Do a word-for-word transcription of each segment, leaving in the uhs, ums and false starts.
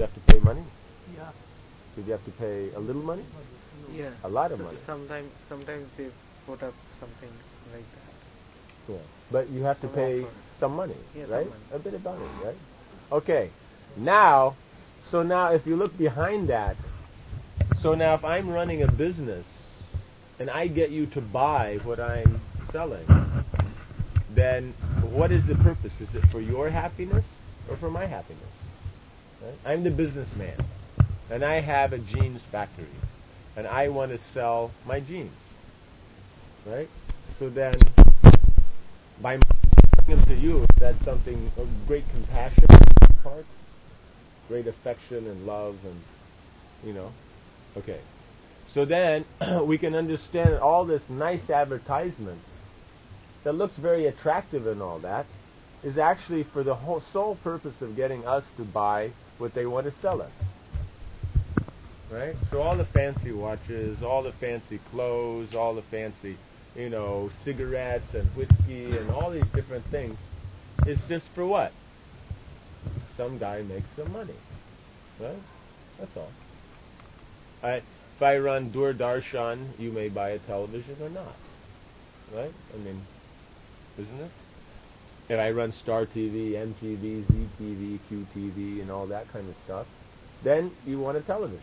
have to pay money? Yeah. Did you have to pay a little money? Yeah. A lot of so money. Sometimes, sometimes they put up something like that. Yeah. But you have to Some pay offer. some money, Yeah, some right? money. A bit of money, right? Okay. Now, so now if you look behind that, so now if I'm running a business and I get you to buy what I'm selling, then what is the purpose? Is it for your happiness or for my happiness? Right? I'm the businessman, and I have a jeans factory, and I want to sell my jeans, right? So then, by selling them to you, that's something of great compassion on your part, great affection and love, and you know, okay. So then we can understand all this nice advertisement that looks very attractive and all that is actually for the whole sole purpose of getting us to buy what they want to sell us. Right? So all the fancy watches, all the fancy clothes, all the fancy, you know, cigarettes and whiskey and all these different things is just for what? Some guy makes some money. Right? That's all. Alright. If I run Doordarshan, you may buy a television or not. Right? I mean, isn't it? If I run Star T V, M T V, Z T V, Q T V, and all that kind of stuff, then you want a television.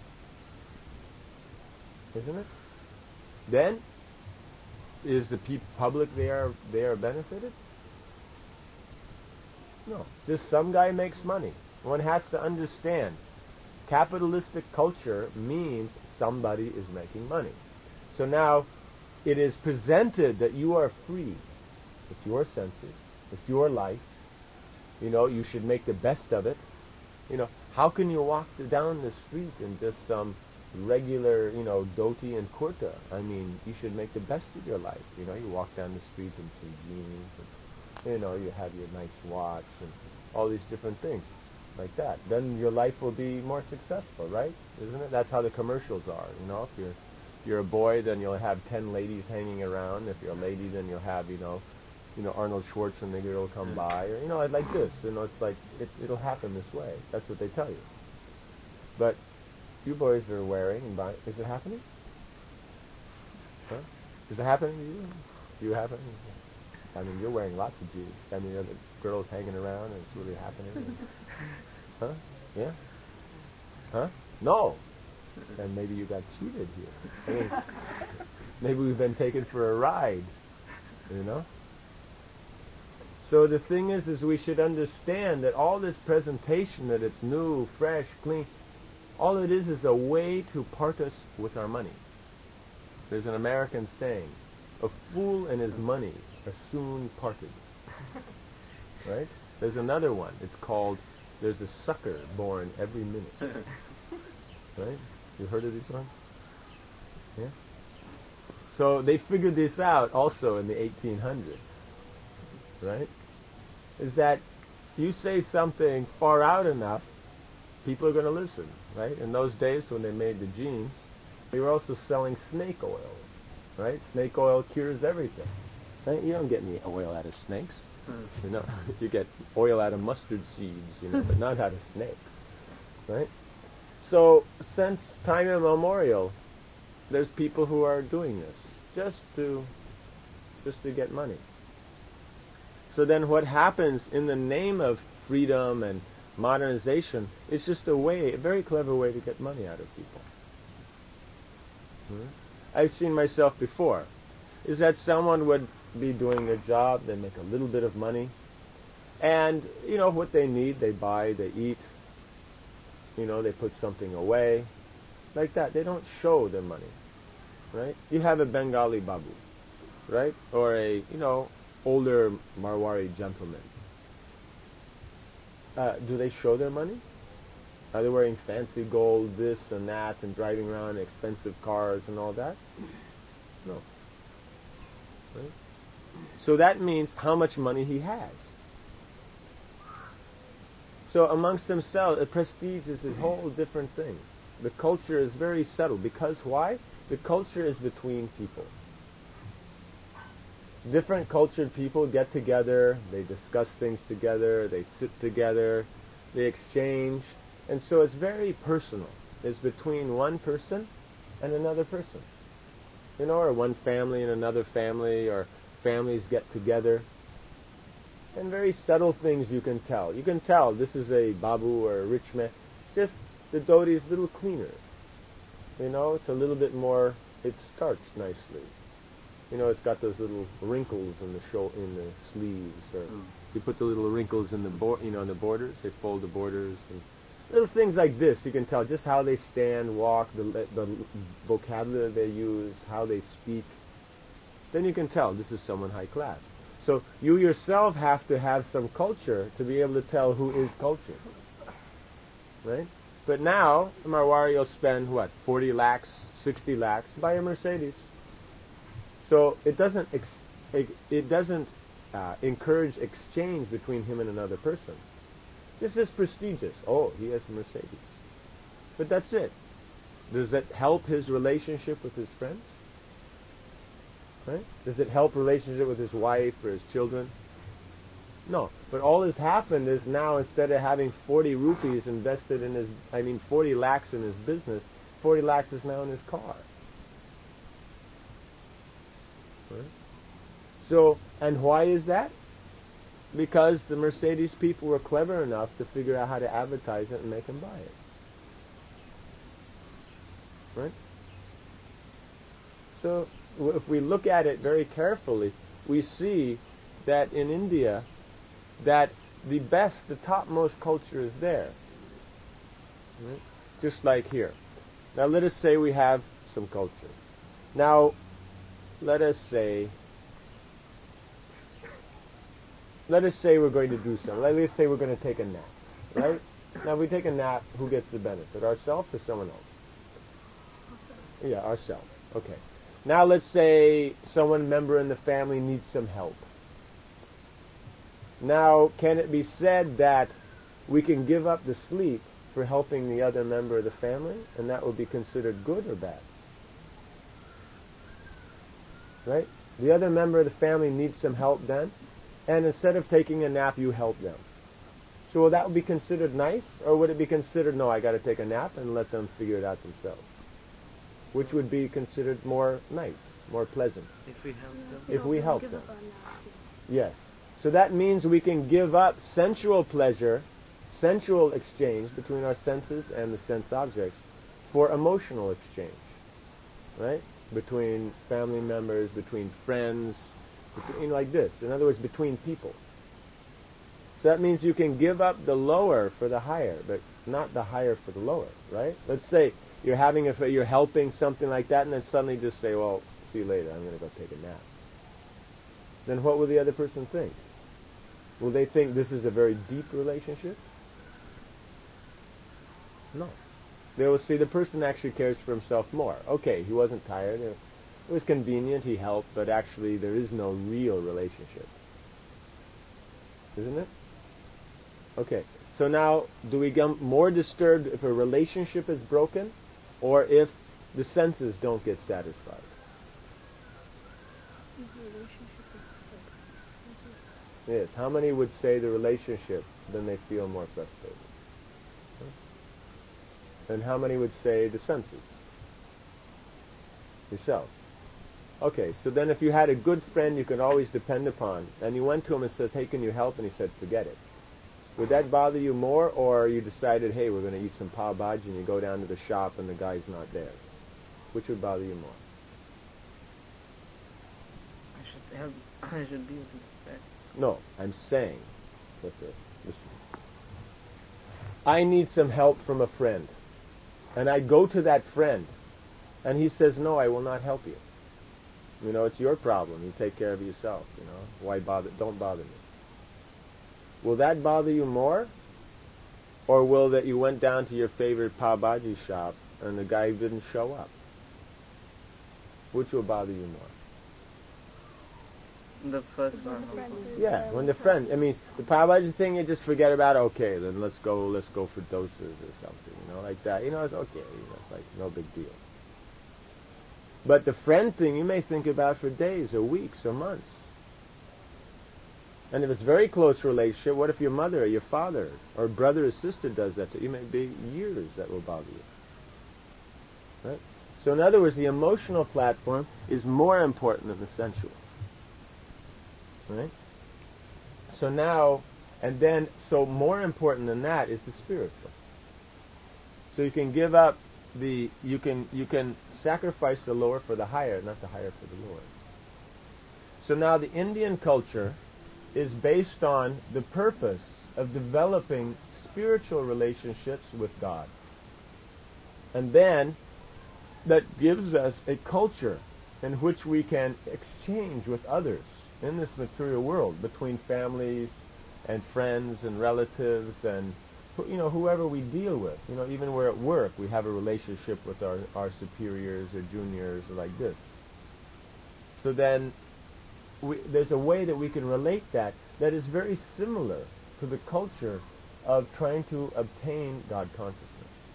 Isn't it? Then, is the pe- public there, they are benefited? No. Just some guy makes money. One has to understand. Capitalistic culture means somebody is making money. So now, it is presented that you are free with your senses, with your life. You know, you should make the best of it. You know, how can you walk down the street in just some regular, you know, dhoti and kurta? I mean, you should make the best of your life. You know, you walk down the street in some jeans, and, you know, you have your nice watch and all these different things like that. Then your life will be more successful, right? Isn't it? That's how the commercials are. You know, if you're if you're a boy, then you'll have ten ladies hanging around. If you're a lady, then you'll have, you know, you know, Arnold Schwarzenegger will come by, or you know, like this. You know, it's like it, it'll happen this way. That's what they tell you. But you boys are wearing and buying. Is it happening? Huh? Is it happening to you? Do you happen? I mean, you're wearing lots of jeans. I mean, are the girls hanging around and it's really happening? Huh? Yeah? Huh? No. Then maybe you got cheated here. I mean, maybe we've been taken for a ride. You know? So the thing is, is we should understand that all this presentation, that it's new, fresh, clean, all it is is a way to part us with our money. There's an American saying, a fool and his money are soon parted. Right? There's another one. It's called, there's a sucker born every minute. Right? You heard of these ones? Yeah? So they figured this out also in the eighteen hundreds. Right? Is that you say something far out enough, people are going to listen, right? In those days when they made the jeans, they were also selling snake oil, right? Snake oil cures everything. Right? You don't get any oil out of snakes. You know, you get oil out of mustard seeds, you know, but not out of snakes, right? So since time immemorial, there's people who are doing this just to just to get money. So then what happens in the name of freedom and modernization, it's just a way, a very clever way to get money out of people. Hmm? I've seen myself before, is that someone would be doing their job, they make a little bit of money, and, you know, what they need, they buy, they eat, you know, they put something away, like that. They don't show their money, right? You have a Bengali babu, right? Or a, you know, older Marwari gentleman. Uh, do they show their money? Are they wearing fancy gold, this and that, and driving around in expensive cars and all that? No. Right? So that means how much money he has. So amongst themselves, a prestige is a whole different thing. The culture is very subtle. Because why? The culture is between people. Different cultured people get together, they discuss things together, they sit together, they exchange, And so it's very personal. It's between one person and another person. You know, or one family and another family, or families get together. And very subtle things you can tell. You can tell this is a babu or a rich man. Just the dhoti is a little cleaner. You know, it's a little bit more, it's starched nicely. You know, it's got those little wrinkles in the sho- in the sleeves, or mm. you put the little wrinkles in the bo- you know, in the borders. They fold the borders, and little things like this. You can tell just how they stand, walk, the the vocabulary they use, how they speak. Then you can tell this is someone high class. So you yourself have to have some culture to be able to tell who is culture, right? But now the Marwari will spend what, forty lakhs, sixty lakhs, buy a Mercedes. So it doesn't ex- it doesn't uh, encourage exchange between him and another person. This is prestigious. Oh, he has a Mercedes. But that's it. Does that help his relationship with his friends? Right? Does it help relationship with his wife or his children? No. But all that's happened is now instead of having forty rupees invested in his, I mean forty lakhs in his business, forty lakhs is now in his car. Right? So, and why is that? Because the Mercedes people were clever enough to figure out how to advertise it and make him buy it. Right? So, if we look at it very carefully, we see that in India, that the best, the topmost culture is there. Right? Just like here. Now let us say we have some culture. Now, let us say, let us say we're going to do something. Let us say we're going to take a nap. Right? Now if we take a nap, who gets the benefit? Ourselves or someone else? Yeah, ourselves. Okay. Now let's say someone member in the family needs some help. Now, can it be said that we can give up the sleep for helping the other member of the family, and that would be considered good or bad? Right? The other member of the family needs some help then, and instead of taking a nap, you help them. So will that be considered nice, or would it be considered, no, I got to take a nap and let them figure it out themselves? Which would be considered more nice, more pleasant? If we help them. If we help them. Yes. So that means we can give up sensual pleasure, sensual exchange between our senses and the sense objects for emotional exchange. Right? Between family members, between friends, between, like this. In other words, between people. So that means you can give up the lower for the higher, but not the higher for the lower, right? Let's say you're having a, you're helping something like that, and then suddenly just say, well, see you later, I'm going to go take a nap. Then what will the other person think? Will they think this is a very deep relationship? No. They will see the person actually cares for himself more. Okay, he wasn't tired, it was convenient, he helped, but actually there is no real relationship. Isn't it? Okay, so now, do we get more disturbed if a relationship is broken, or if the senses don't get satisfied? The relationship is broken. Yes, how many would say the relationship, then they feel more frustrated? And how many would say the senses? Yourself. Okay, so then if you had a good friend you could always depend upon, and you went to him and says, hey, can you help? And he said, forget it. Would that bother you more, or you decided, hey, we're going to eat some pav bhaji, and you go down to the shop and the guy's not there? Which would bother you more? I should help. I should be with that. No, I'm saying, that the, listen. I need some help from a friend, and I go to that friend, and he says, no, I will not help you. You know, it's your problem. You take care of yourself, you know. Why bother? Don't bother me. Will that bother you more? Or will that you went down to your favorite pav bhaji shop and the guy didn't show up? Which will bother you more? The first one. Yeah, when the friend, I mean, the pav bhaji thing, you just forget about, okay, then let's go, let's go for doses or something, you know, like that. You know, it's okay, you know, it's like no big deal. But the friend thing, you may think about for days or weeks or months. And if it's very close relationship, what if your mother or your father or brother or sister does that to you? It may be years that will bother you. Right? So in other words, the emotional platform is more important than the sensual. Right? So now, and then, so more important than that is the spiritual. So you can give up the, you can, you can sacrifice the lower for the higher, not the higher for the lower. So now the Indian culture is based on the purpose of developing spiritual relationships with God. And then that gives us a culture in which we can exchange with others in this material world, between families and friends and relatives and, you know, whoever we deal with. You know, even we're at work, we have a relationship with our, our superiors or juniors or like this. So then we, there's a way that we can relate that that is very similar to the culture of trying to obtain God consciousness.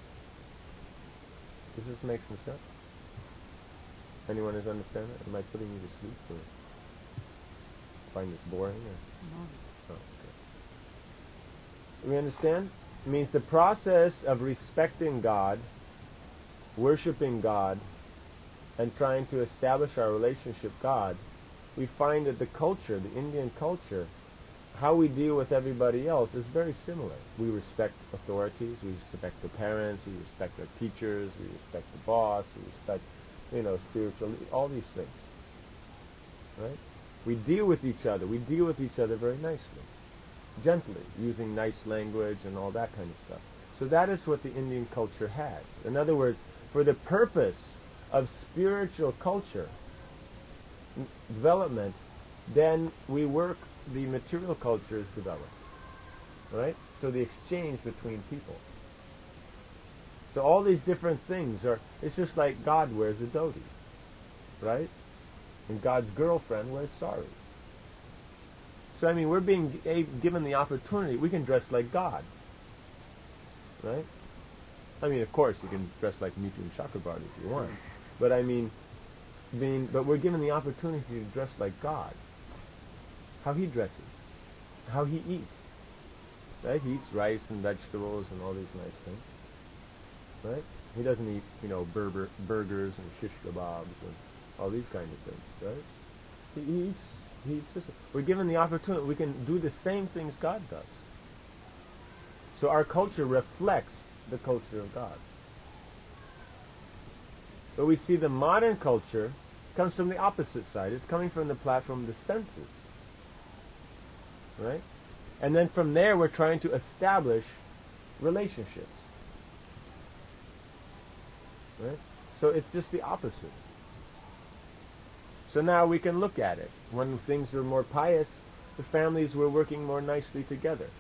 Does this make some sense? Anyone is understand that? Am I putting you to sleep or find this boring? Or? No. Oh, okay. We understand? It means the process of respecting God, worshiping God, and trying to establish our relationship with God, we find that the culture, the Indian culture, how we deal with everybody else is very similar. We respect authorities, we respect the parents, we respect our teachers, we respect the boss, we respect, you know, spiritual, all these things. Right? We deal with each other. We deal with each other very nicely, gently, using nice language and all that kind of stuff. So that is what the Indian culture has. In other words, for the purpose of spiritual culture development, then we work, the material culture is developed. Right? So the exchange between people. So all these different things are, it's just like God wears a dhoti. Right? And God's girlfriend wears sari. So I mean, we're being g- given the opportunity, we can dress like God. Right? I mean, of course, you can dress like Mithun Chakrabarti if you want. But I mean, being, but we're given the opportunity to dress like God. How He dresses. How He eats. Right? He eats rice and vegetables and all these nice things. Right? He doesn't eat, you know, burger, burgers and shish kebabs and all these kind of things. Right? He, he eats, he eats this. We're given the opportunity, we can do the same things God does. So our culture reflects the culture of God. But we see the modern culture comes from the opposite side. It's coming from the platform of the senses. Right? And then from there we're trying to establish relationships. Right? So it's just the opposite. So now we can look at it. When things were more pious, the families were working more nicely together.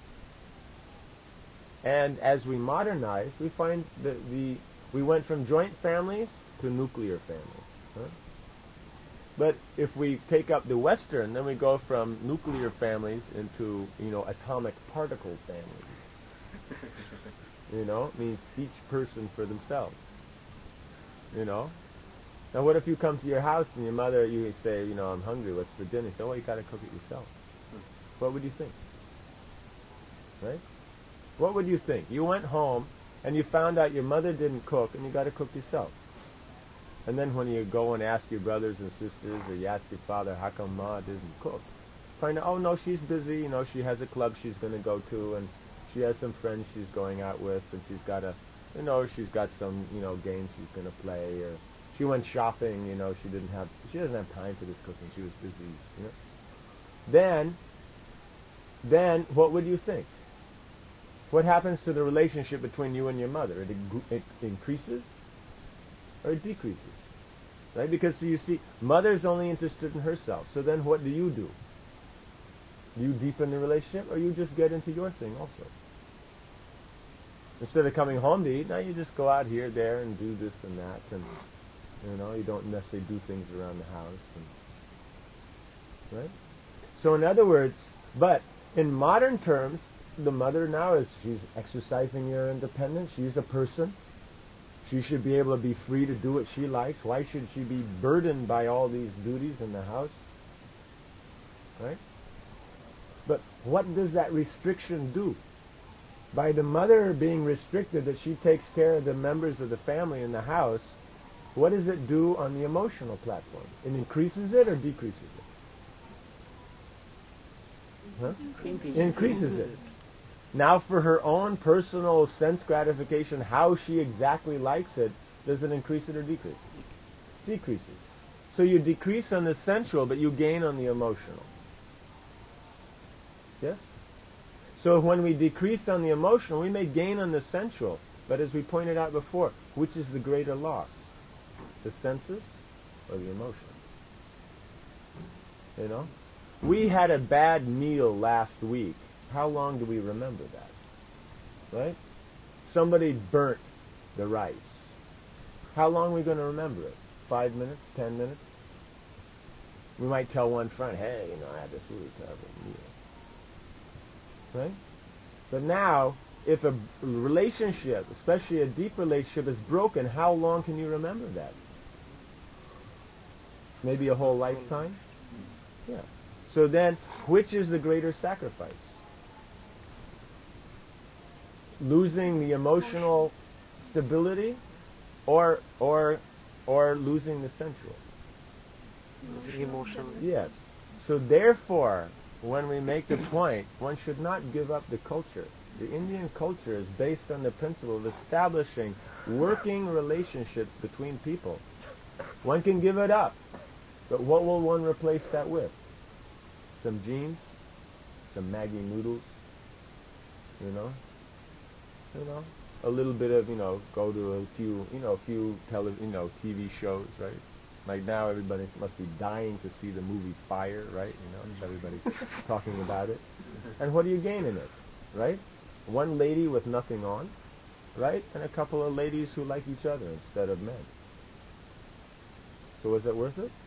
And as we modernize, we find that the we went from joint families to nuclear families. Huh? But if we take up the Western, then we go from nuclear families into, you know, atomic particle families. You know, it means each person for themselves. You know? Now what if you come to your house and your mother, you say, you know, I'm hungry, what's for dinner? You say, well, you gotta cook it yourself. What would you think? Right? What would you think? You went home and you found out your mother didn't cook and you gotta cook yourself. And then when you go and ask your brothers and sisters or you ask your father, how come Ma doesn't cook? Find out, oh no, she's busy, you know, she has a club she's gonna go to and she has some friends she's going out with and she's got a, you know, she's got some, you know, games she's gonna play or she went shopping, you know, she didn't have, she doesn't have time for this cooking, she was busy, you know. Then, then what would you think? What happens to the relationship between you and your mother? It, it increases or it decreases? Right? Because you see, mother's only interested in herself. So then what do you do? Do you deepen the relationship or you just get into your thing also? Instead of coming home to eat, now you just go out here, there, and do this and that. And, you know, you don't necessarily do things around the house. And, right? So in other words, but in modern terms, the mother now is, she's exercising her independence. She's a person. She should be able to be free to do what she likes. Why should she be burdened by all these duties in the house? Right? But what does that restriction do? By the mother being restricted that she takes care of the members of the family in the house, what does it do on the emotional platform? It increases it or decreases it? Huh? Increase. Increases it. Now for her own personal sense gratification, how she exactly likes it, does it increase it or decrease it? Decreases. So you decrease on the sensual, but you gain on the emotional. Yes? So when we decrease on the emotional, we may gain on the sensual. But as we pointed out before, which is the greater loss? The senses or the emotions? You know? We had a bad meal last week. How long do we remember that? Right? Somebody burnt the rice. How long are we going to remember it? Five minutes? Ten minutes? We might tell one friend, hey, you know, I had this really terrible meal. Right? But now, if a relationship, especially a deep relationship, is broken, how long can you remember that? Maybe a whole lifetime? Yeah. So then, which is the greater sacrifice? Losing the emotional stability or or or losing the sensual? Emotional. Yes. So therefore, when we make the point, one should not give up the culture. The Indian culture is based on the principle of establishing working relationships between people. One can give it up, but what will one replace that with? Some jeans? Some Maggi noodles? You know? You know? A little bit of, you know, go to a few, you know, a few tele, you know, T V shows, right? Like now everybody must be dying to see the movie Fire, right? You know, everybody's talking about it. And what do you gain in it, right? One lady with nothing on, right? And a couple of ladies who like each other instead of men. So is it worth it?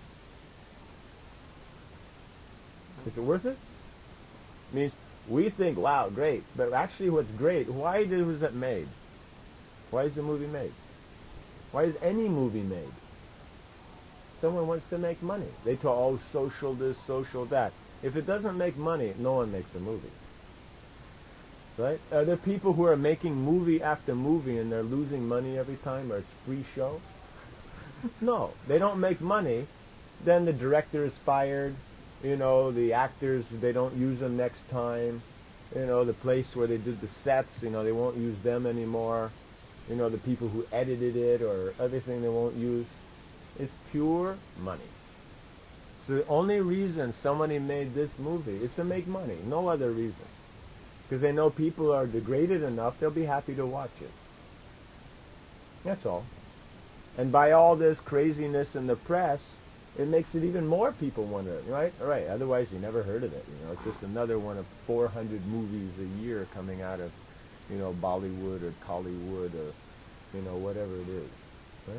Is it worth it? Means we think, wow, great. But actually what's great, why was it made? Why is the movie made? Why is any movie made? Someone wants to make money. They talk, oh, social this, social that. If it doesn't make money, no one makes a movie. Right? Are there people who are making movie after movie and they're losing money every time, or it's free show? No. They don't make money. Then the director is fired. You know, the actors, they don't use them next time. You know, the place where they did the sets, you know, they won't use them anymore. You know, the people who edited it or everything they won't use. It's pure money. So the only reason somebody made this movie is to make money. No other reason. Because they know people are degraded enough, they'll be happy to watch it. That's all. And by all this craziness in the press, it makes it even more people want to, right? All right, otherwise you never heard of it. You know, it's just another one of four hundred movies a year coming out of, you know, Bollywood or Collywood or, you know, whatever it is. Right?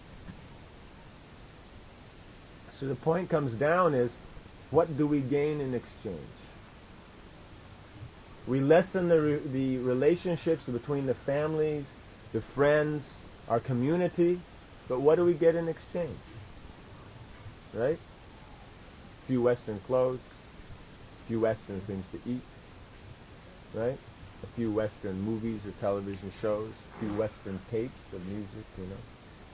So the point comes down is, what do we gain in exchange? We lessen the, re- the relationships between the families, the friends, our community, but what do we get in exchange? Right? A few Western clothes, a few Western things to eat, right? A few Western movies or television shows, a few Western tapes of music, you know.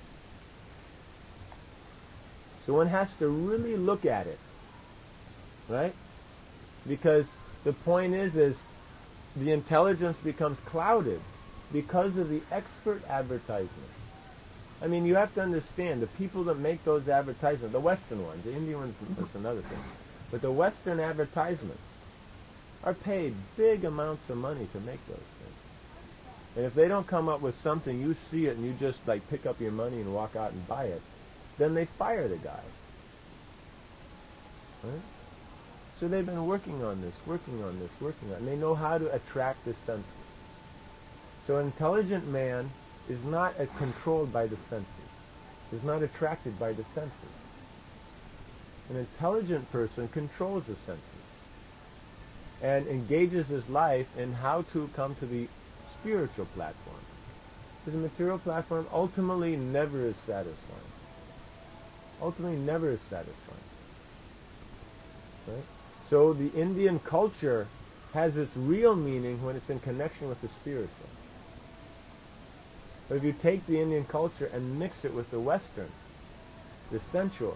So one has to really look at it, right? Because the point is, is the intelligence becomes clouded because of the expert advertisement. I mean, you have to understand, the people that make those advertisements, the Western ones, the Indian ones, that's another thing, but the Western advertisements are paid big amounts of money to make those things. And if they don't come up with something, you see it and you just like pick up your money and walk out and buy it, then they fire the guy. Right? So they've been working on this, working on this, working on it, and they know how to attract the senses. So an intelligent man is not uh, controlled by the senses, is not attracted by the senses. An intelligent person controls the senses and engages his life in how to come to the spiritual platform. Because the material platform ultimately never is satisfying. Ultimately never is satisfying. Right? So the Indian culture has its real meaning when it's in connection with the spiritual. But if you take the Indian culture and mix it with the Western, the sensual,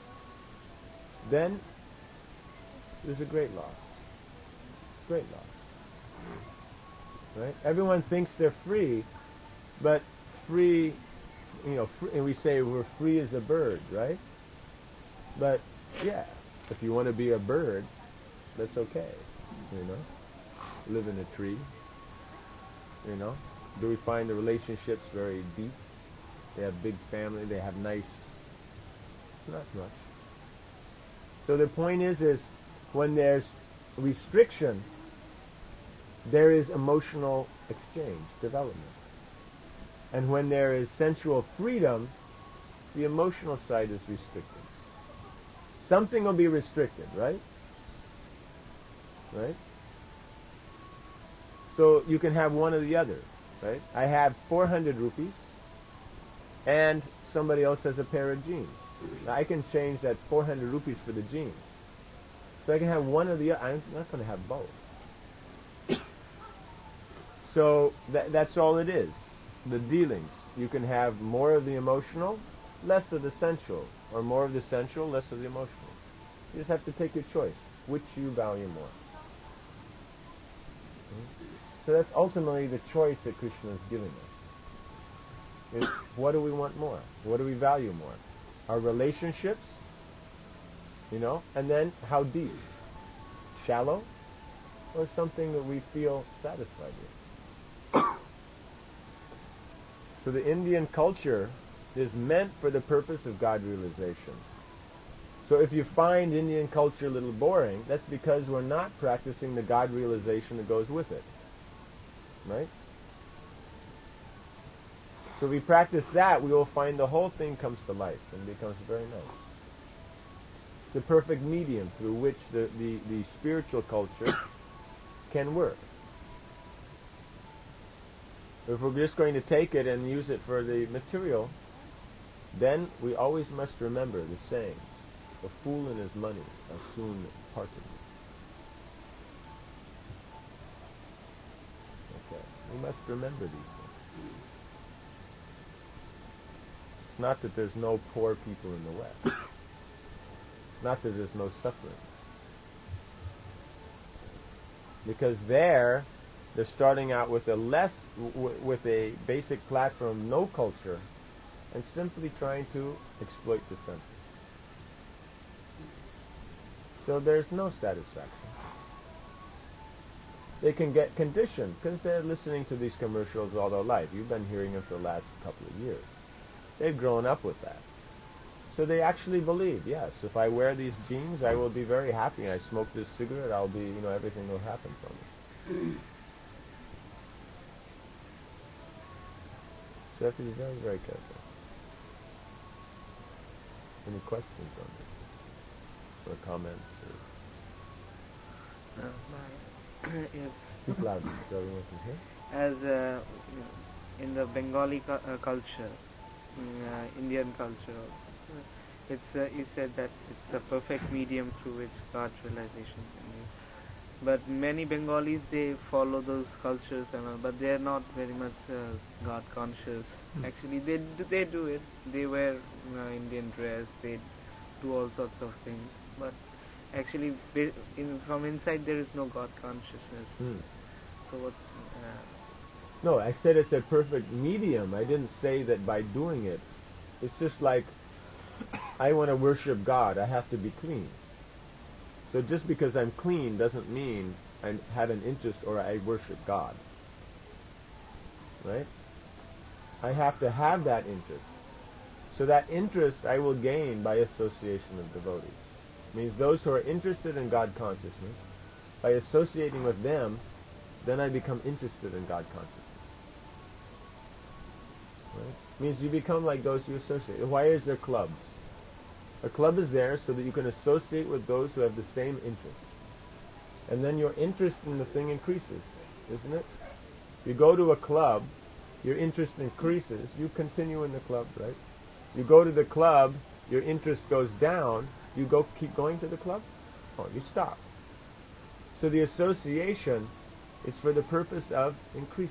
then there's a great loss. Great loss. Right? Everyone thinks they're free, but free, you know, free, and we say we're free as a bird, right? But yeah, if you want to be a bird, that's okay. You know, live in a tree. You know, do we find the relationships very deep? They have big family. They have nice. Not much. So the point is, is when there's restriction, there is emotional exchange, development. And when there is sensual freedom, the emotional side is restricted. Something will be restricted, right? Right? So you can have one or the other, right? I have four hundred rupees, and somebody else has a pair of jeans. Now I can change that four hundred rupees for the jeans. So I can have one or the other. I'm not going to have both. So that, that's all it is. The dealings. You can have more of the emotional, less of the sensual, or more of the sensual, less of the emotional. You just have to take your choice, which you value more. So that's ultimately the choice that Krishna is giving us. Is what do we want more? What do we value more? Our relationships, you know, and then how deep? Shallow, or something that we feel satisfied with? So the Indian culture is meant for the purpose of God realization. So if you find Indian culture a little boring, that's because we're not practicing the God realization that goes with it. Right? So if we practice that, we will find the whole thing comes to life and becomes very nice. It's the perfect medium through which the, the, the spiritual culture can work. If we're just going to take it and use it for the material, then we always must remember the saying, "A fool and his money are soon parted." Okay, we must remember these things. It's not that there's no poor people in the West. Not that there's no suffering. Because there, they're starting out with a less, w- with a basic platform, no culture, and simply trying to exploit the senses. So there's no satisfaction. They can get conditioned because they're listening to these commercials all their life. You've been hearing them for the last couple of years. They've grown up with that. So they actually believe, yes, if I wear these jeans, I will be very happy. And I smoke this cigarette, I'll be, you know, everything will happen for me. So you have to be very, very careful. Any questions on this? Or comments? Or Uh, my, if speak loudly so everyone can hear. as uh, in the Bengali cu- uh, culture, in, uh, Indian culture, uh, it's uh, you said that it's a perfect medium through which God realization can be. But many Bengalis, they follow those cultures and all, but they are not very much uh, God conscious. Hmm. Actually, they do, they do it. They wear uh, Indian dress. They do all sorts of things, but actually, be- in, from inside there is no God consciousness. Hmm. So what's uh, No, I said it's a perfect medium. I didn't say that by doing it. It's just like, I want to worship God, I have to be clean. So just because I'm clean doesn't mean I have an interest or I worship God. Right? I have to have that interest. So that interest I will gain by association of devotees. Means those who are interested in God consciousness, by associating with them, then I become interested in God consciousness. Right? Means you become like those you associate. Why is there clubs? A club is there so that you can associate with those who have the same interest. And then your interest in the thing increases, isn't it? You go to a club, your interest increases, you continue in the club, right? You go to the club, your interest goes down, you go keep going to the club? Oh, you stop. So the association is for the purpose of increasing.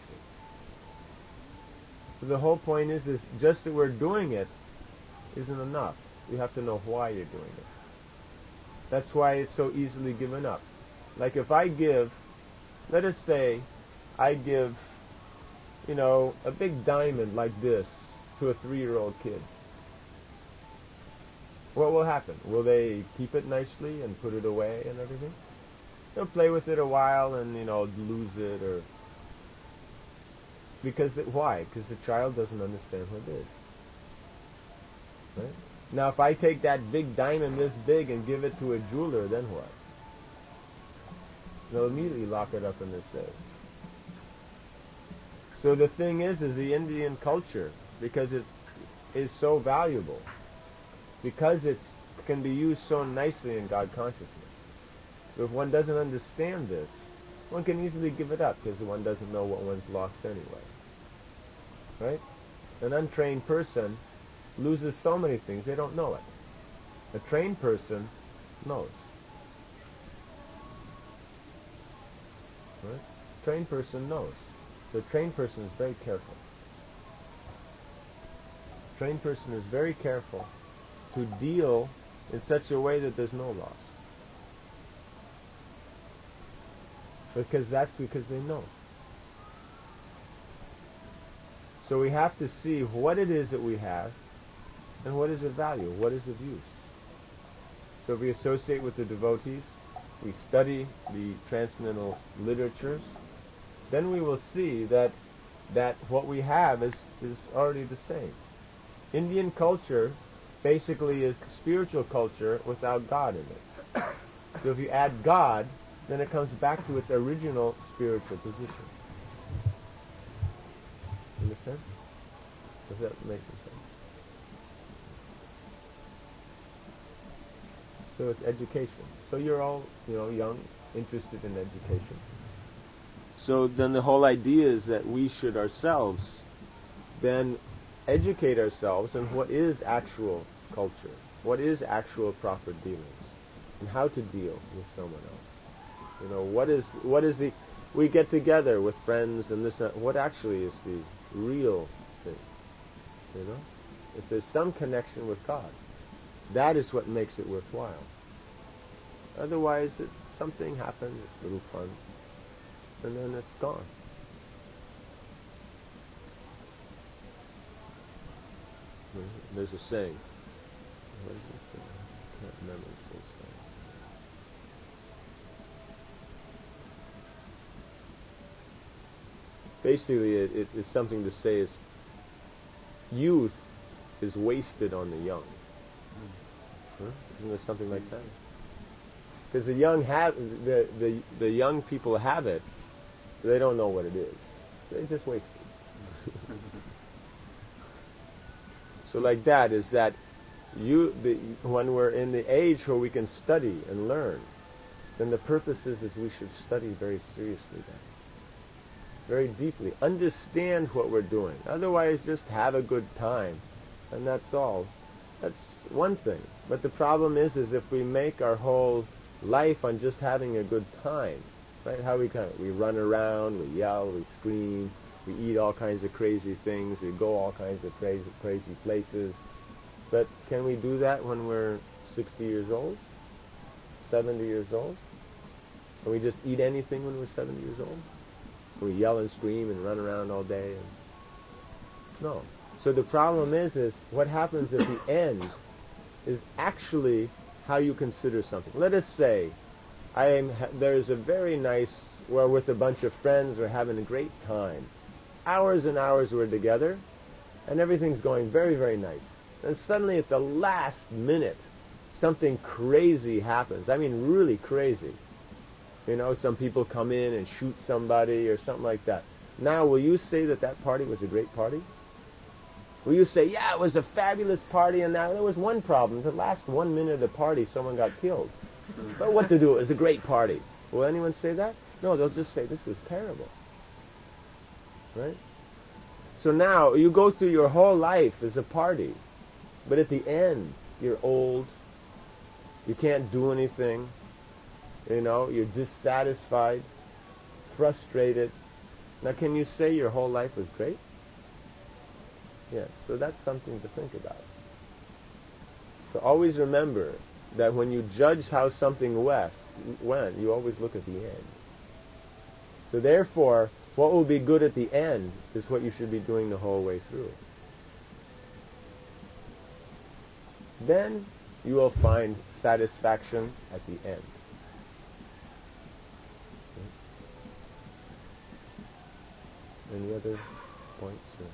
So the whole point is, is just that we're doing it isn't enough. You have to know why you're doing it. That's why it's so easily given up. Like if I give, let us say, I give, you know, a big diamond like this to a three-year-old kid. What will happen? Will they keep it nicely and put it away and everything? They'll play with it a while and, you know, lose it or... Because, the, why? Because the child doesn't understand what it is. Right? Now, if I take that big diamond this big and give it to a jeweler, then what? They'll immediately lock it up in their safe. So the thing is, is the Indian culture, because it is so valuable, because it can be used so nicely in God consciousness. If one doesn't understand this, one can easily give it up because one doesn't know what one's lost anyway. Right? An untrained person loses so many things, they don't know it. A trained person knows. Right? A trained person knows. So a trained person is very careful. A trained person is very careful to deal in such a way that there's no loss. Because that's because they know. So we have to see what it is that we have and what is of value, what is of use. So if we associate with the devotees, we study the transcendental literatures, then we will see that that what we have is, is already the same. Indian culture basically is spiritual culture without God in it. So if you add God, then it comes back to its original spiritual position. Understand? Does that make some sense? So it's education. So you're all, you know, young, interested in education. So then the whole idea is that we should ourselves then educate ourselves on what is actual culture, what is actual proper dealings, and how to deal with someone else. You know, what is what is the... We get together with friends and this... Uh, what actually is the real thing? You know? If there's some connection with God, that is what makes it worthwhile. Otherwise, it, something happens, it's a little fun, and then it's gone. There's a saying. What is it? I can't remember this saying. Basically, it, it is something to say is youth is wasted on the young. Huh? Isn't there something like that? Because the young have the, the the young people have it, they don't know what it is. They just waste it. So like that is that you the, when we're in the age where we can study and learn, then the purpose is, is we should study very seriously then. Very deeply. Understand what we're doing. Otherwise, just have a good time. And that's all. That's one thing. But the problem is, is if we make our whole life on just having a good time, right? How we kind of, we run around, we yell, we scream, we eat all kinds of crazy things, we go all kinds of crazy, crazy places. But can we do that when we're sixty years old? seventy years old? Can we just eat anything when we're seventy years old? We yell and scream and run around all day. And no. So the problem is, is what happens at the end is actually how you consider something. Let us say I am. Ha- there's a very nice. We're with a bunch of friends. We're having a great time. Hours and hours we're together, and everything's going very, very nice. And suddenly, at the last minute, something crazy happens. I mean, really crazy. You know, some people come in and shoot somebody or something like that. Now, will you say that that party was a great party? Will you say, yeah, it was a fabulous party, and now there was one problem. The last one minute of the party, someone got killed. But what to do? It was a great party. Will anyone say that? No, they'll just say, this was terrible. Right? So now, you go through your whole life as a party, but at the end, you're old, you can't do anything, You know, you're dissatisfied, frustrated. Now, can you say your whole life was great? Yes, so that's something to think about. So always remember that when you judge how something west, went, you always look at the end. So therefore, what will be good at the end is what you should be doing the whole way through. Then you will find satisfaction at the end. Any other points? Or?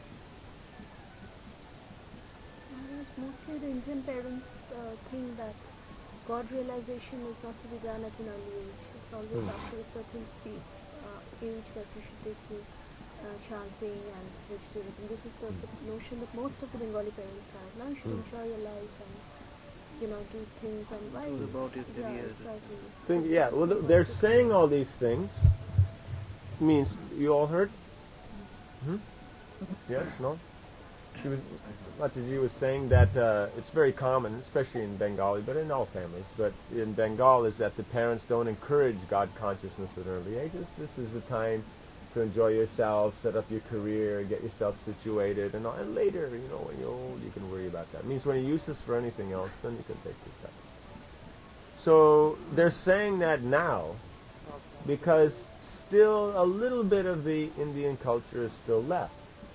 Mostly the Indian parents uh, think that God realization is not to be done at an early age. It's always Hmm. after a certain pe- uh, age that you should take to uh, chanting and vegetarianism. This is the, the notion that most of the Bengali parents have. Now you should Hmm. enjoy your life and, you know, do things and why? All about your Yeah, career. exactly. Think, yeah, well, th- they're saying all these things. Means you all heard? Hmm? Yes? No? She was, Mataji was saying that uh, it's very common, especially in Bengali, but in all families, but in Bengal is that the parents don't encourage God consciousness at early ages. This is the time to enjoy yourself, set up your career, get yourself situated, and, all, and later, you know, when you're old, you can worry about that. It means when you use this for anything else, then you can take this up. So they're saying that now because still a little bit of the Indian culture is still left.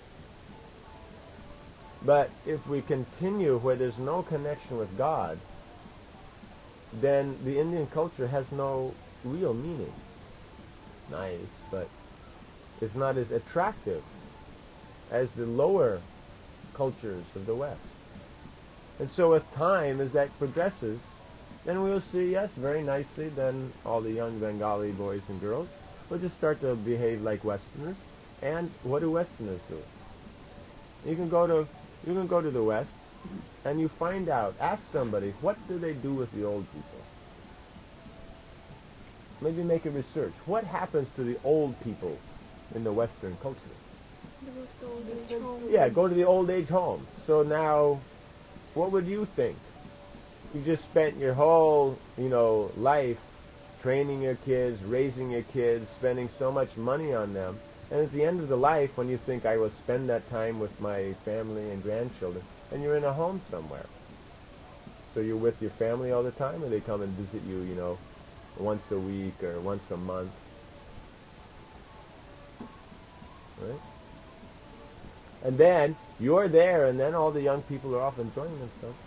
But if we continue where there's no connection with God, then the Indian culture has no real meaning. Nice, but it's not as attractive as the lower cultures of the West. And so with time, as that progresses, then we'll see, yes, very nicely, then all the young Bengali boys and girls will just start to behave like Westerners. And what do Westerners do? You can go to you can go to the West and you find out, ask somebody, what do they do with the old people? Maybe make a research. What happens to the old people in the Western culture? The old age home. Yeah, go to the old age home. So now, what would you think? You just spent your whole, you know, life training your kids, raising your kids, spending so much money on them. And at the end of the life, when you think, I will spend that time with my family and grandchildren, and you're in a home somewhere. So you're with your family all the time, or they come and visit you, you know, once a week or once a month. Right? And then you're there, and then all the young people are off enjoying themselves.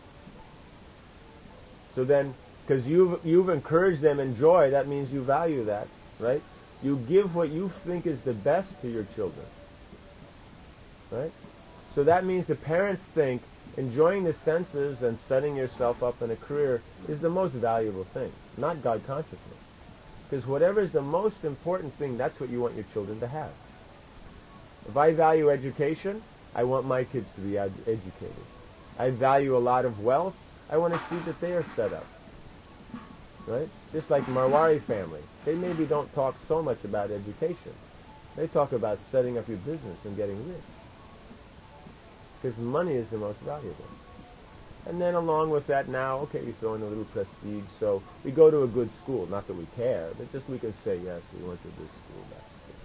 So then, because you've, you've encouraged them enjoy, that means you value that, right? You give what you think is the best to your children, right? So that means the parents think enjoying the senses and setting yourself up in a career is the most valuable thing, not God consciousness. Because whatever is the most important thing, that's what you want your children to have. If I value education, I want my kids to be ed- educated. I value a lot of wealth, I want to see that they are set up. Right? Just like Marwari family. They maybe don't talk so much about education. They talk about setting up your business and getting rich. Because money is the most valuable. And then along with that now, okay, we throw in a little prestige. So we go to a good school. Not that we care, but just we can say, yes, we went to this school, that school.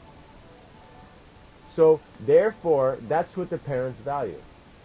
So therefore, that's what the parents value.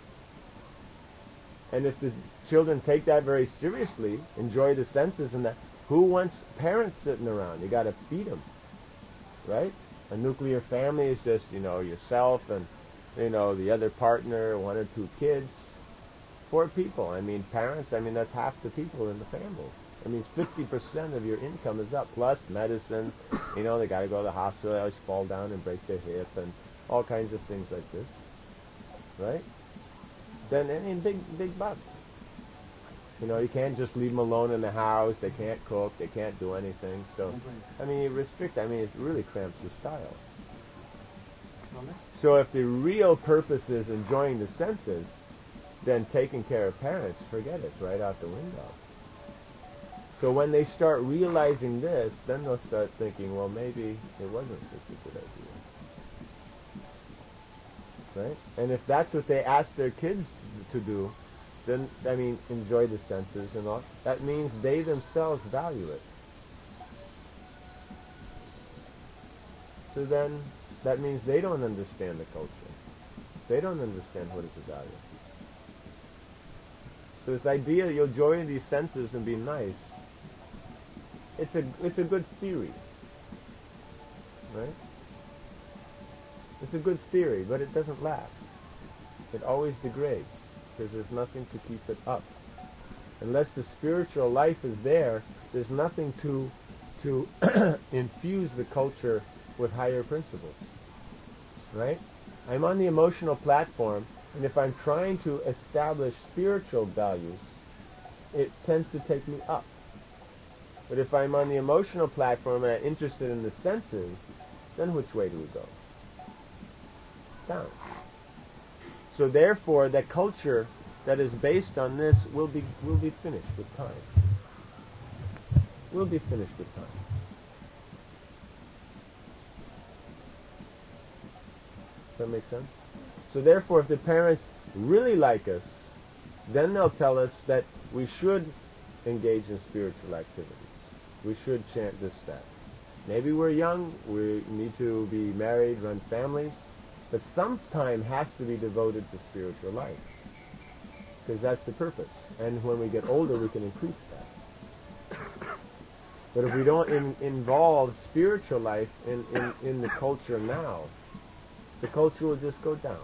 And if the children take that very seriously, enjoy the senses and that, who wants parents sitting around? You got to feed them, right? A nuclear family is just, you know, yourself and, you know, the other partner, one or two kids, four people. I mean, parents, I mean, that's half the people in the family. That means fifty percent of your income is up, plus medicines. You know, they got to go to the hospital, they always fall down and break their hip and all kinds of things like this, right? Then, I mean, big, big bucks. You know, you can't just leave them alone in the house. They can't cook. They can't do anything. So, I mean, you restrict. I mean, it really cramps your style. So if the real purpose is enjoying the senses, then taking care of parents, forget it, right out the window. So when they start realizing this, then they'll start thinking, well, maybe it wasn't such a good idea. Right? And if that's what they ask their kids to do, then, I mean, enjoy the senses and all, that means they themselves value it. So then, that means they don't understand the culture. They don't understand what is the value. So this idea you'll enjoy these senses and be nice, it's a, it's a good theory. Right? It's a good theory, but it doesn't last. It always degrades, because there's nothing to keep it up. Unless the spiritual life is there, there's nothing to to infuse the culture with higher principles. Right? I'm on the emotional platform, and if I'm trying to establish spiritual values, it tends to take me up. But if I'm on the emotional platform and I'm interested in the senses, then which way do we go? Down. So therefore, that culture that is based on this will be will be finished with time. Will be finished with time. Does that make sense? So therefore, if the parents really like us, then they'll tell us that we should engage in spiritual activities. We should chant this, that. Maybe we're young, we need to be married, run families, but some time has to be devoted to spiritual life, because that's the purpose. And when we get older, we can increase that. But if we don't in, involve spiritual life in, in, in the culture now, the culture will just go down.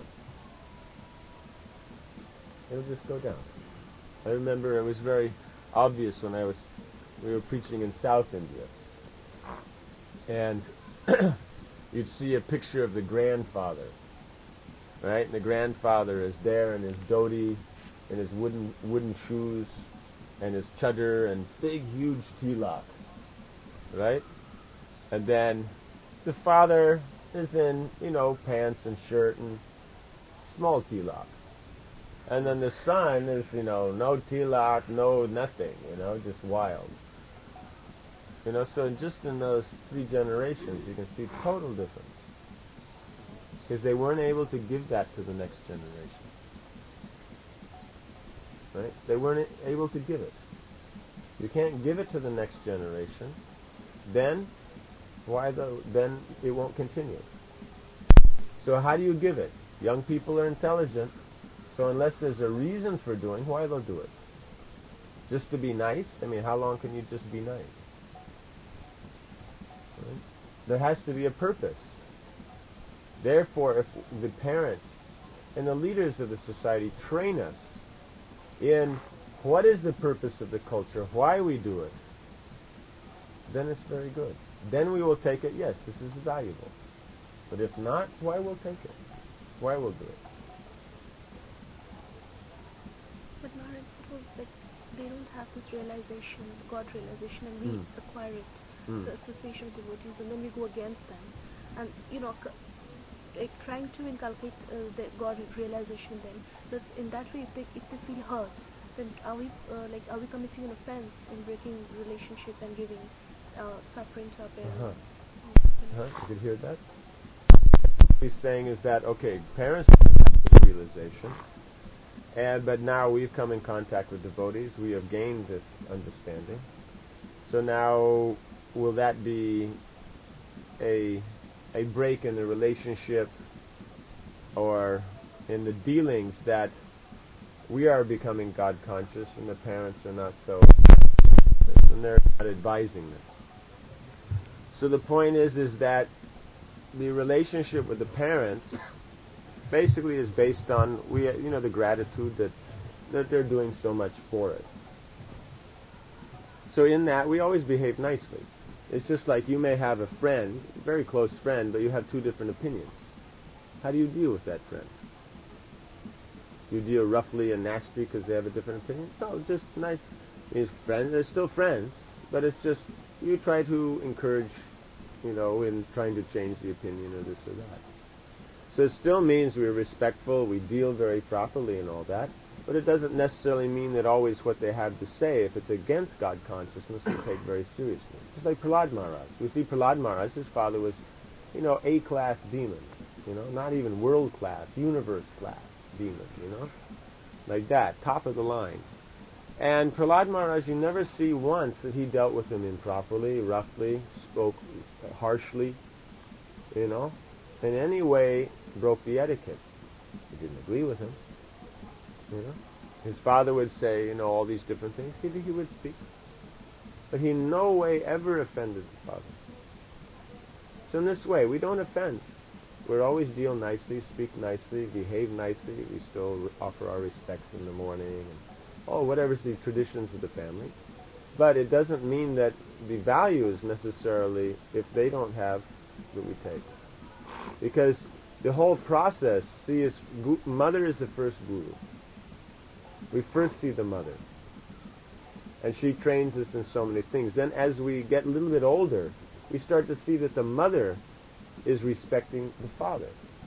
It'll just go down. I remember it was very obvious when I was, we were preaching in South India. And you'd see a picture of the grandfather, right? And the grandfather is there in his dhoti, in his wooden wooden shoes, and his chadar, and big, huge tilak, right? And then the father is in, you know, pants and shirt and small tilak. And then the son is, you know, no tilak, no nothing, you know, just wild. You know, so just in those three generations, you can see total difference. Because they weren't able to give that to the next generation. Right? They weren't able to give it. You can't give it to the next generation. Then, why the, then it won't continue. So how do you give it? Young people are intelligent, so unless there's a reason for doing, why they'll do it? Just to be nice? I mean, how long can you just be nice? Right? There has to be a purpose. Therefore, if the parents and the leaders of the society train us in what is the purpose of the culture, why we do it, then it's very good. Then we will take it, yes, this is valuable. But if not, why we'll take it? Why we'll do it? But Maharaj, suppose that they don't have this realization, God realization, and we Mm. acquire it, Mm. the association of devotees, and then we go against them. And, you know, c- like trying to inculcate uh, the God realization then, that in that way, if they, if they feel hurt, then are we, uh, like, are we committing an offense in breaking relationship and giving uh, suffering to our parents? Uh-huh. Uh-huh. You could hear that? What he's saying is that, okay, parents have this realization, and but now we've come in contact with devotees, we have gained this understanding. So now, will that be a a break in the relationship or in the dealings that we are becoming God conscious and the parents are not so, and they're not advising this. So the point is, is that the relationship with the parents basically is based on we, you know, the gratitude that that they're doing so much for us. So in that, we always behave nicely. It's just like you may have a friend, a very close friend, but you have two different opinions. How do you deal with that friend? Do you deal roughly and nasty because they have a different opinion? No, just nice. These friends, they're still friends, but it's just you try to encourage, you know, in trying to change the opinion of this or that. So it still means we're respectful, we deal very properly and all that, but it doesn't necessarily mean that always what they have to say, if it's against God consciousness, we take very seriously. Just like Prahlad Maharaj. We see Prahlad Maharaj, his father was, you know, A-class demon, you know, not even world-class, universe-class demon, you know. like that, top of the line. And Prahlad Maharaj, you never see once that he dealt with him improperly, roughly, spoke harshly, you know, in any way broke the etiquette. He didn't agree with him, you know. His father would say, you know, all these different things. He, he would speak. But he in no way ever offended the father. So in this way, we don't offend. We always deal nicely, speak nicely, behave nicely. We still offer our respects in the morning, and oh, whatever's the traditions of the family. But it doesn't mean that the values necessarily, if they don't have, that we take. Because the whole process, see, is gu- mother is the first guru. We first see the mother. And she trains us in so many things. Then as we get a little bit older, we start to see that the mother is respecting the father.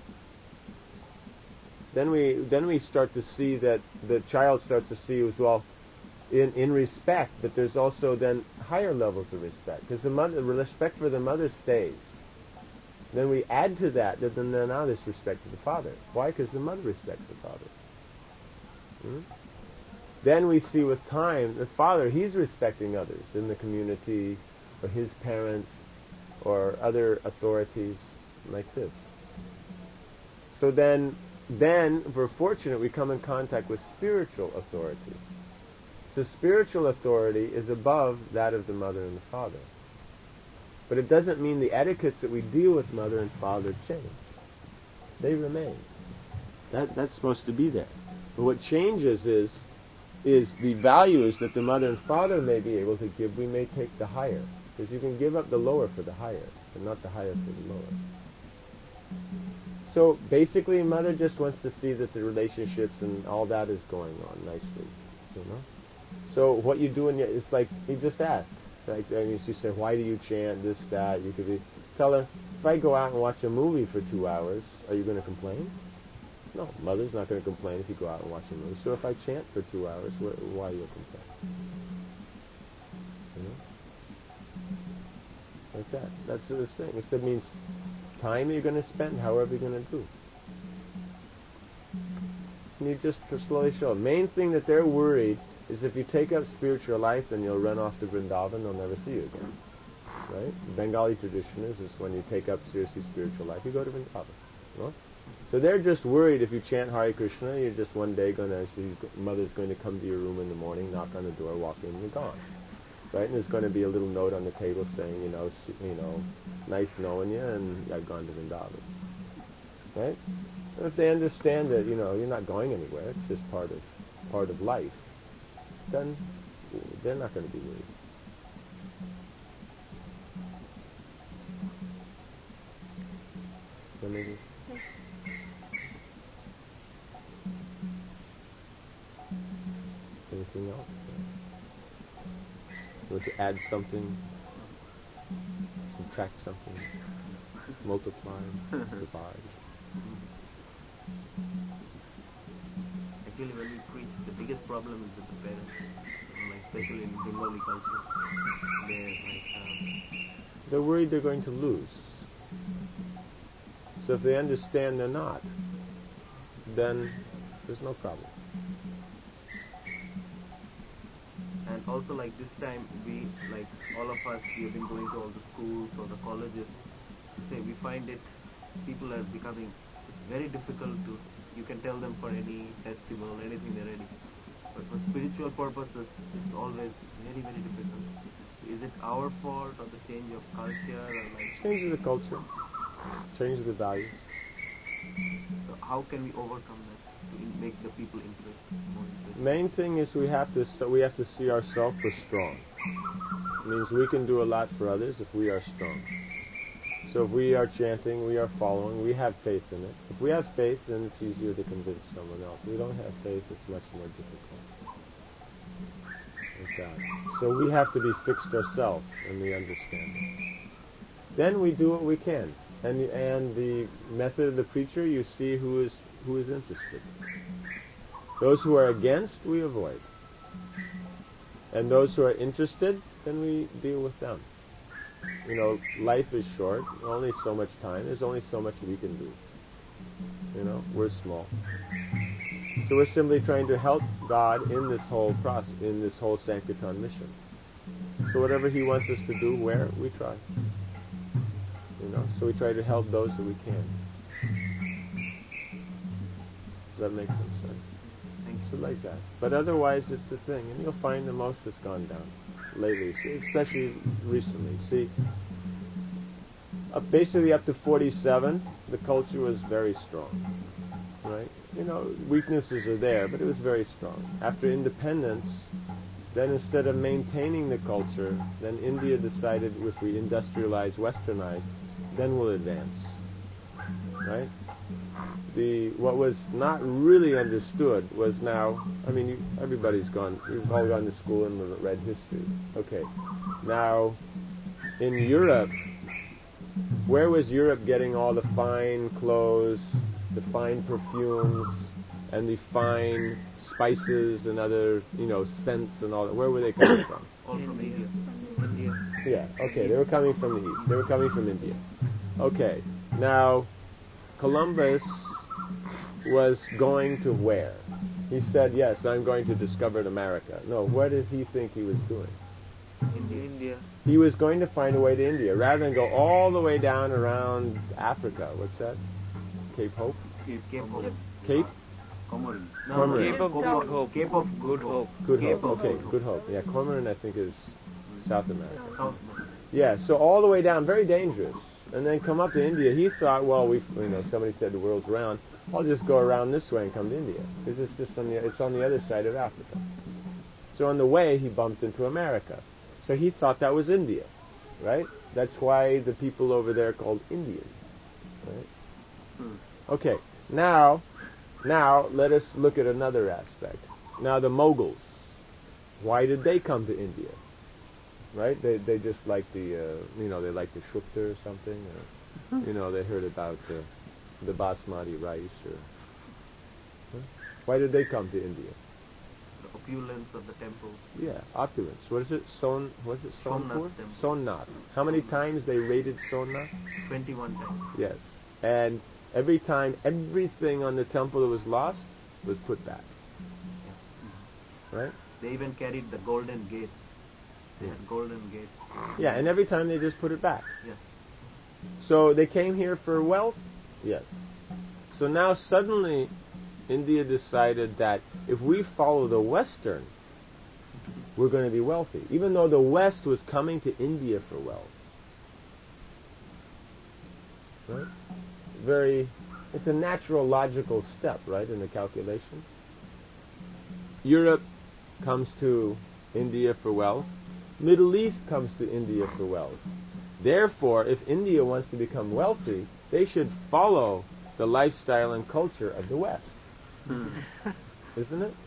Then we then we start to see that the child starts to see as well, in, in respect, but there's also then higher levels of respect. Because the mother, the respect for the mother stays. Then we add to that, that then now there's respect to the father. Why? Because the mother respects the father. Hmm? Then we see with time, the father, he's respecting others in the community, or his parents, or other authorities, like this. So then, then, if we're fortunate, we come in contact with spiritual authority. So spiritual authority is above that of the mother and the father. But it doesn't mean the etiquettes that we deal with mother and father change. They remain. That, that's supposed to be there. But what changes is is the values that the mother and father may be able to give. We may take the higher. Because you can give up the lower for the higher, but not the higher for the lower. So basically, mother just wants to see that the relationships and all that is going on nicely, you know. So what you do in your, it's like he just asked. Like, I mean, she said, "Why do you chant this, that?" You could be, tell her, "If I go out and watch a movie for two hours, are you going to complain?" No, mother's not going to complain if you go out and watch a movie. So if I chant for two hours, wh- why you complain? You know? Like that. That's the thing. It said means time you're going to spend, however you're going to do. And you just slowly show. Main thing that they're worried is if you take up spiritual life, then you'll run off to Vrindavan, they'll never see you again. Right? The Bengali tradition is, is when you take up seriously spiritual life, you go to Vrindavan. You know? So they're just worried if you chant Hare Krishna, you're just one day going to, mother's going to come to your room in the morning, knock on the door, walk in, and you're gone. Right? And there's going to be a little note on the table saying, you know, you know, nice knowing you, and I've gone to Vrindavan. Right? And if they understand that, you know, you're not going anywhere, it's just part of part of life, then they're not going to be worried. So maybe. Anything else? You want to add something? Subtract something? Multiply? Divide? Actually, when we preach, the biggest problem is with the parents, you know, like especially in Bengali culture. They're like, um, they're worried they're going to lose. So if they understand they're not, then there's no problem. And also, like this time, we, like all of us, we have been going to all the schools or the colleges. Say we find it, people are becoming, it's very difficult to, you can tell them for any festival, anything they're ready. But for spiritual purposes, it's always very, very difficult. Is it our fault or the change of culture or like? Change the culture. Change the values. So how can we overcome that to in- make the people interested, more interested? Main thing is we have to st- we have to see ourselves as strong. It means we can do a lot for others if we are strong. So if we are chanting, we are following, we have faith in it. If we have faith, then it's easier to convince someone else. If we don't have faith, it's much more difficult. Like that. So we have to be fixed ourselves in the understanding. Then we do what we can. And the, and the method of the preacher, you see who is who is interested. Those who are against, we avoid. And those who are interested, then we deal with them. You know, life is short, only so much time, there's only so much we can do. You know, we're small. So we're simply trying to help God in this whole process, in this whole Sankirtan mission. So whatever He wants us to do, where, we try. You know, so we try to help those that we can. Does that make sense? Right? So like that. But otherwise, it's the thing. And you'll find the most has gone down lately, especially recently. See, up, basically up to forty-seven, the culture was very strong. Right? You know, weaknesses are there, but it was very strong. After independence, then instead of maintaining the culture, then India decided if we industrialize, westernize, then we'll advance. Right? The what was not really understood was now, I mean, you, everybody's gone, you've all gone to school and read history. Okay. Now, in Europe, where was Europe getting all the fine clothes, the fine perfumes, and the fine spices and other, you know, scents and all that? Where were they coming from? All from India. India. Yeah, okay, they were coming from the east. They were coming from India. Okay, now, Columbus was going to where? He said, yes, I'm going to discover America. No, what did he think he was doing? India. India. He was going to find a way to India, rather than go all the way down around Africa. What's that? Cape Hope? Cape, Cape Hope. Cape? Comorin. Cormorant. Cape of Good Hope. Cape of Good Hope. Good Cape Hope. of Okay, Good Hope. Good Hope. Yeah, Cormorant I think is South America. South. Yeah, so all the way down, very dangerous. And then come up to India. He thought, well, we, you know, somebody said the world's round. I'll just go around this way and come to India, because it's just on the, it's on the other side of Africa. So on the way, he bumped into America. So he thought that was India, right? That's why the people over there are called Indians, right? Hmm. Okay, now, now let us look at another aspect. Now the Mughals, why did they come to India? Right? They they just like the, uh, you know, they like the shukta or something. Or, you know, they heard about the, the basmati rice. Or huh? Why did they come to India? The opulence of the temple. Yeah, opulence. What is it? Son? What is it? Somnath Sonpur? temple. Somnath. How many times they raided Somnath? twenty-one times. Yes. And every time, everything on the temple that was lost was put back. Right? They even carried the golden gate. They Yeah. had golden gate. Yeah, and every time they just put it back. Yes. So they came here for wealth? Yes. So now suddenly India decided that if we follow the Western, we're going to be wealthy. Even though the West was coming to India for wealth. Right? Very, it's a natural logical step, right, in the calculation. Europe comes to India for wealth. Middle East comes to India for wealth. Therefore, if India wants to become wealthy, they should follow the lifestyle and culture of the West. Isn't it?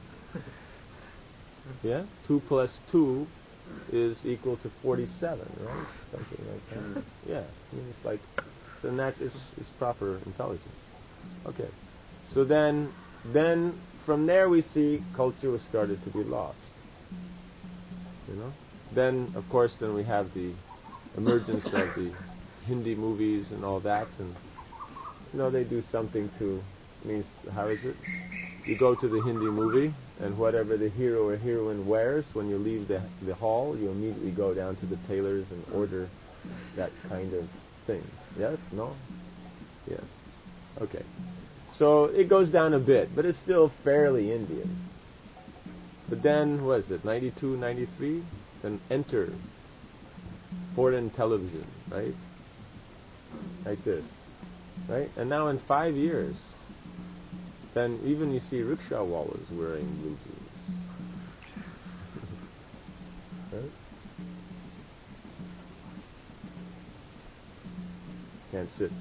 Yeah? Two plus two is equal to forty-seven, right? Something like that. Yeah. I mean, it's like, so nat- it's, it's proper intelligence. Okay. So then, then from there we see culture was started to be lost. You know? Then, of course, then we have the emergence of the Hindi movies and all that, and you know they do something to. Means how is it? You go to the Hindi movie, and whatever the hero or heroine wears, when you leave the the hall, you immediately go down to the tailors and order that kind of thing. Yes? No? Yes. Okay. So it goes down a bit, but it's still fairly Indian. But then, what is it? ninety-two, ninety-three. Then enter foreign television, right? Like this, right? And now in five years, then even you see rickshaw wallahs wearing blue jeans. Right? Can't sit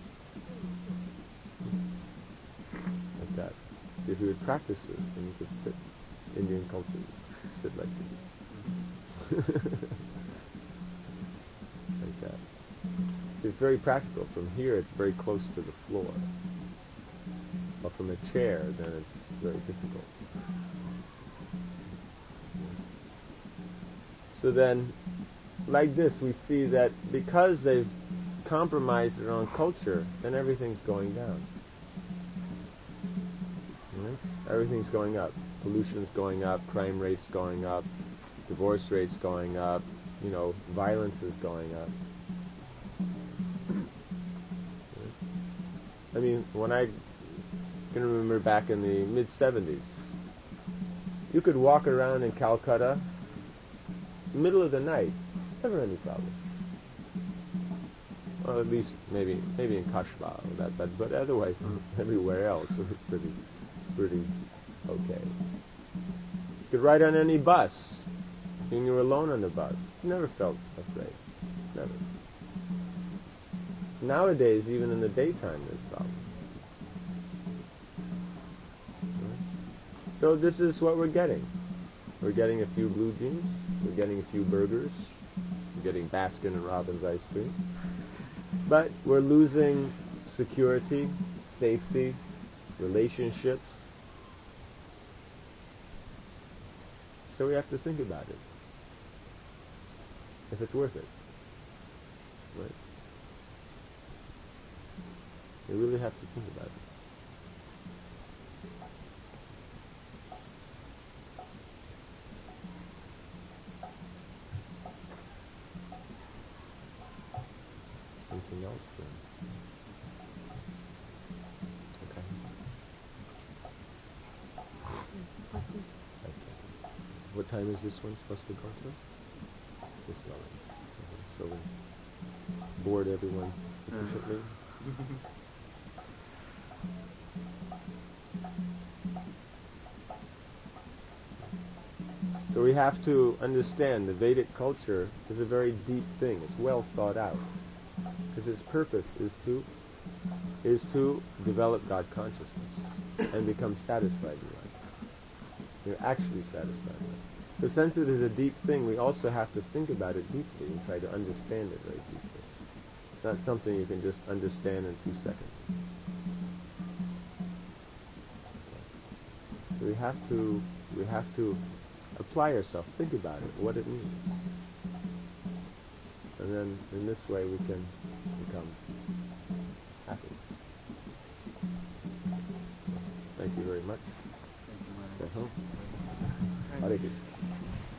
like that. If you would practice this, then you could sit. Indian culture, sit like this. Like that. It's very practical. From here, it's very close to the floor. But from a chair, then it's very difficult. So then, like this, we see that because they've compromised their own culture, then everything's going down. Everything's going up. Pollution's going up, crime rates going up, divorce rates going up, you know, violence is going up. I mean, when I can remember back in the mid seventies, you could walk around in Calcutta, middle of the night, never any problem. Well, at least maybe maybe in Kashmir, that, but but otherwise everywhere else it was pretty pretty okay. You could ride on any bus, and you were alone on the bus. You never felt afraid, never. Nowadays, even in the daytime, there's problems. So this is what we're getting. We're getting a few blue jeans. We're getting a few burgers. We're getting Baskin and Robbins ice cream. But we're losing security, safety, relationships. So we have to think about it. If it's worth it. Right? We really have to think about it. Anything else? Okay. Okay. What time is this one supposed to go to? This one. Okay. So we bored everyone sufficiently. So we have to understand the Vedic culture is a very deep thing. It's well thought out. Because its purpose is to is to develop God consciousness and become satisfied in life. You're actually satisfied in life. So since it is a deep thing, we also have to think about it deeply and try to understand it very deeply. It's not something you can just understand in two seconds. So we have to we have to apply ourselves, think about it, what it means. And then in this way we can become happy. Thank you very much. Thank you, Maharaj. Stay home. Thank Hare you. Krishna.